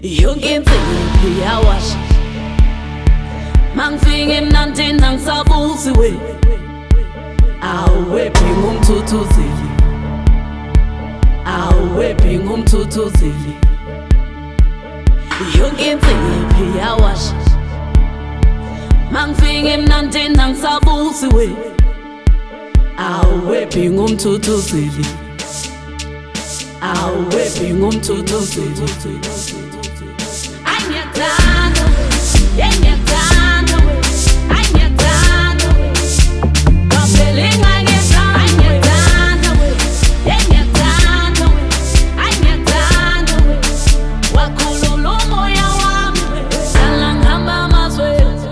yonke insiphi yawasha mangifike emnandini nangisabuziwe awephi ngumthuthuzeli awephi ngumthuthuzeli yonke insiphi yawasha mangifike emnandini nangisabuziwe awephi ngumthuthuzeli awephi ngumthuthuzeli Anyatando, anyatando, anyatando. Kapelinga ngezama anyatando, anyatando, anyatando. Wakhulula umoya wami, dala ngihamba amazwe.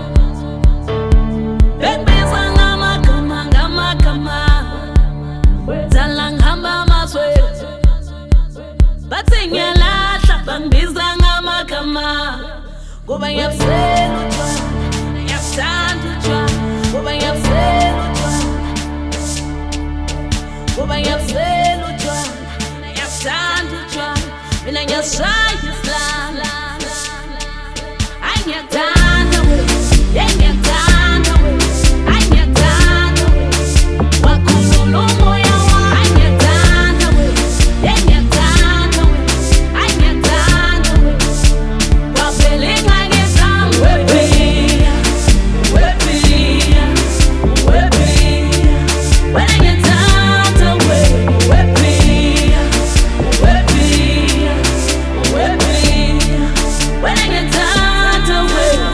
Bengibiza ngamagama, ngamagama. Dala ngihamba amazwe. Bathi ngiyalahla, bangibiza ngamagama. Ngoba ngiyabusela utshwala, ngiyabuthanda utshwala. Ngoba ngiyabusela utshwala, ngoba ngiyabusela utshwala, ngiyabuthanda utshwala. Mina ngiyasishaya isilala. Ay ngiyathanda wena, yeah ngiyathanda wena, ay ngiyathanda wena. Wakhulula umoya wami, ay ngiyathanda wena, yeah ngiyathanda wena, ay ngiyathanda wena. Wapelinga ngezama wephiya, wephiya, wephiya. Wena ngiyathanda wena, wephiya, wephiya, wephiya. Wena ngiyathanda wena.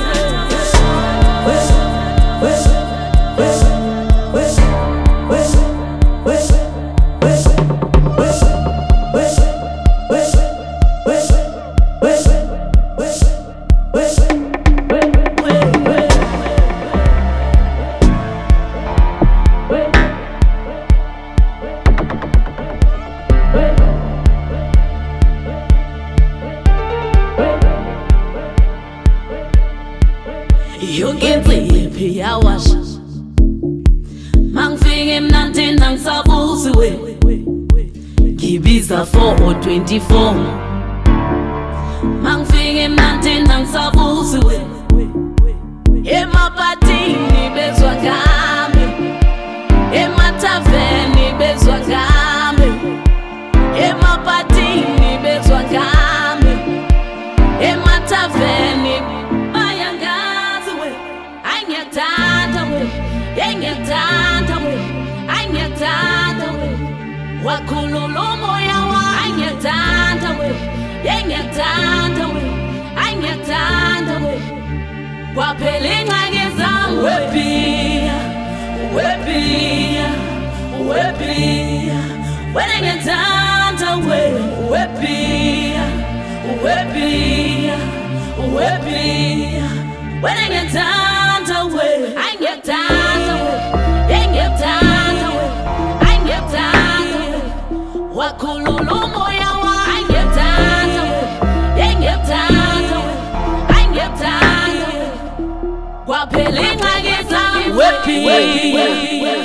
Yonke insiphi yawasha mangifike emnandini nangisabuziwe ngibiza 4 or 24 mangifike emnandini nangisabuziwe emaphatini bezwa ngami emathaveni bezwa ngami emaphatini bezwa ngami emathaveni Ngiyatanda wena, yeah ngiyatanda wena, ay ngiyatanda wena. Wakhulula umoya wami, ay ngiyatanda wena, yeah ngiyatanda wena, ay ngiyatanda wena. Kwaphela ingxaki zami wephiya, wephiya, wephiya. Wena ngiyatanda wena, wephiya, wephiya, wephiya. Wena ngiyatanda wena, ay ngiyatanda wena, yeah ngiyatanda wena, ay ngiyatanda wena. Wakhulula umoya wami, ay ngiyatanda wena, yeah ngiyatanda wena, ay ngiyatanda wena. Kwaphela ingxaki zami wephiya.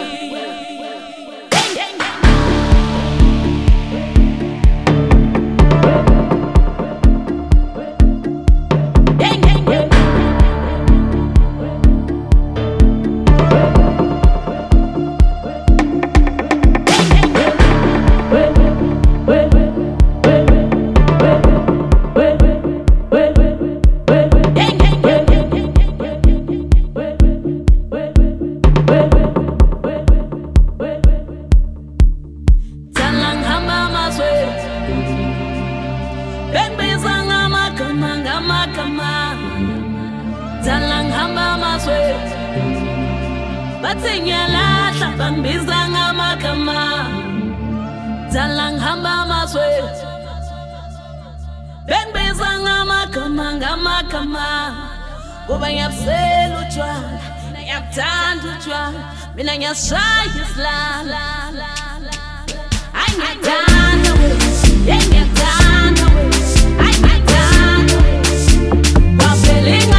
Dala ngihamba amazwe bathi ngiyalahla bangibiza ngamagama Dala ngihamba amazwe bengibiza ngamagama ngamagama ngoba ngiyabusela utshwala ngiyabuthanda utshwala mina ngiyasishaya isilala ay ngiyatanda wena yeah ngiyatanda wena ay ngiyatanda wena kwaphela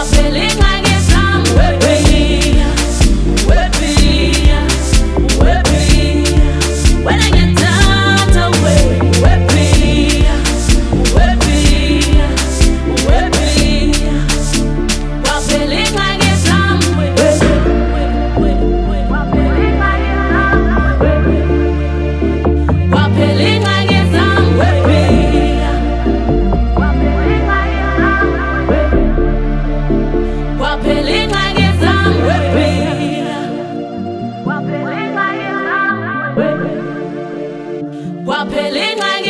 We're ingxenye